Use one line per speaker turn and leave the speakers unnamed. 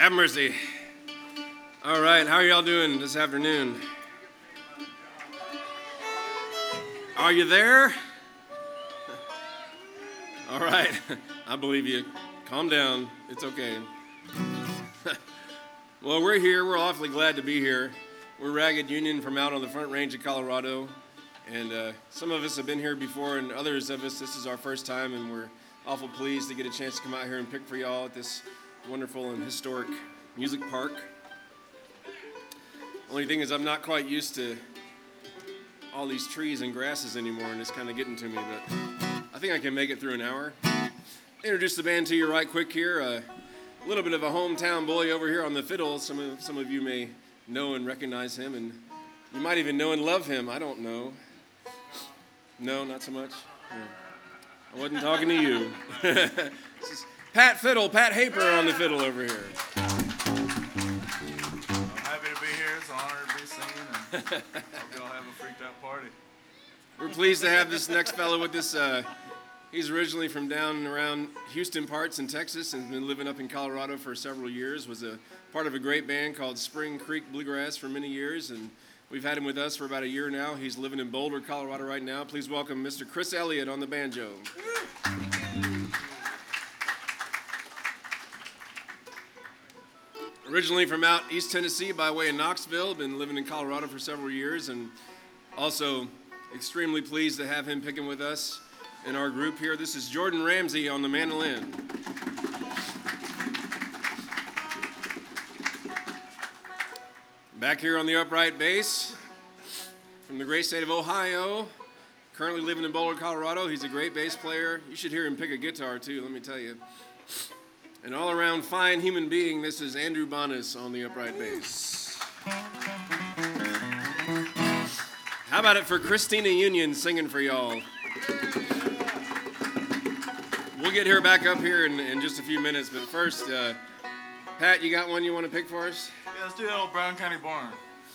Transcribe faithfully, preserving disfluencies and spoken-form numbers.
Have mercy. All right, how are y'all doing this afternoon? Are you there? All right, I believe you. Calm down. It's okay. Well, we're here. We're awfully glad to be here. We're Ragged Union from out on the Front Range of Colorado, and uh, some of us have been here before, and others of us, this is our first time, and we're awful pleased to get a chance to come out here and pick for y'all at this wonderful and historic music park. Only thing is I'm not quite used to all these trees and grasses anymore, and it's kind of getting to me, but I think I can make it through an hour. Introduce the band to you right quick here. Uh, a little bit of a hometown bully over here on the fiddle. Some of, some of you may know and recognize him, and you might even know and love him. I don't know. No, not so much? No. I wasn't talking to you. This is Pat Fiddle, Pat Haper on the fiddle over here.
I'm happy to be here. It's an honor to be singing, and hope y'all have a freaked out party.
We're pleased to have this next fellow with us. Uh, he's originally from down and around Houston parts in Texas and has been living up in Colorado for several years. Was a part of a great band called Spring Creek Bluegrass for many years, and we've had him with us for about a year now. He's living in Boulder, Colorado right now. Please welcome Mister Chris Elliott on the banjo. Originally from out East Tennessee by way of Knoxville, been living in Colorado for several years, and also extremely pleased to have him picking with us in our group here. This is Jordan Ramsey on the mandolin. Back here on the upright bass, from the great state of Ohio, currently living in Boulder, Colorado. He's a great bass player. You should hear him pick a guitar too, let me tell you. An all-around fine human being, this is Andrew Bonas on the upright bass. How about it for Christina Union singing for y'all? We'll get her back up here in, in just a few minutes, but first, uh, Pat, you got one you want to pick for us?
Yeah, let's do that old Brown County Barn.